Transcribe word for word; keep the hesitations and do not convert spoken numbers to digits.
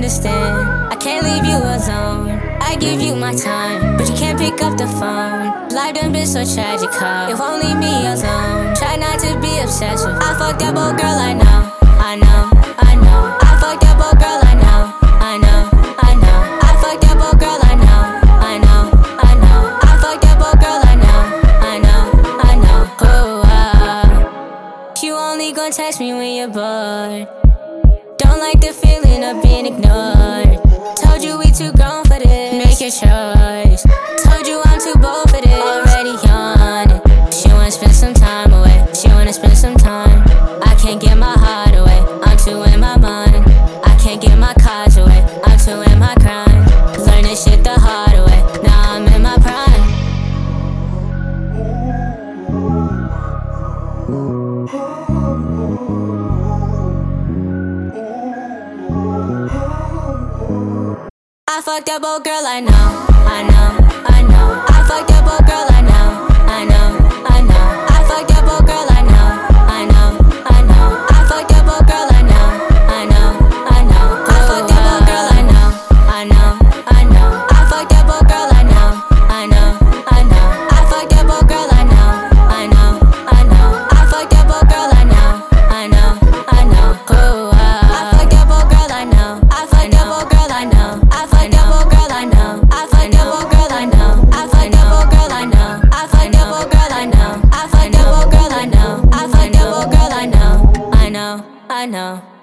understand. I can't leave you alone. I give you my time, but you can't pick up the phone. Life done been so tragic, huh? It won't leave me alone. Try not to be obsessive. I fucked up, old girl, I know, I know, I know. I fucked up, old girl, I know, I know, I know. I fucked up, old girl, I know, I know, I know. I fucked up, old girl, I know, I know, I know. Oh, uh, you only gon' text me when you're bored. Don't like the feeling of being ignored. Told you we too grown for this. Make your choice. Told you I'm too bold for this. Already on it. She wanna spend some time away. She wanna spend some time. I can't get my heart away. I'm too in my mind. I can't get my cards away. I'm too in my grind. Learn this shit the hard way. Now I'm in my prime. I fucked up, old girl, I know, I know, I know. I fucked up, old girl, I know, I know, I know. I fucked up, old girl, I know, I know, I know. I fucked up, old girl, I know, I know, I know. I fucked up, old girl, I know, I know, I know. I fucked up, old girl, I know, I know, I know. I fucked up, old girl, I know, I know, I know. I fucked up, old girl, I know, I know, I know. Oh, I fucked up, old girl, I know, I fucked up, old girl, I know. I fucked up, old girl, I know. I fucked up, old girl, I know. I fucked up, old girl, I know. I fucked up, old girl, I know. I fucked up, old girl, I know. I fucked up, old girl, I know. I know, I know.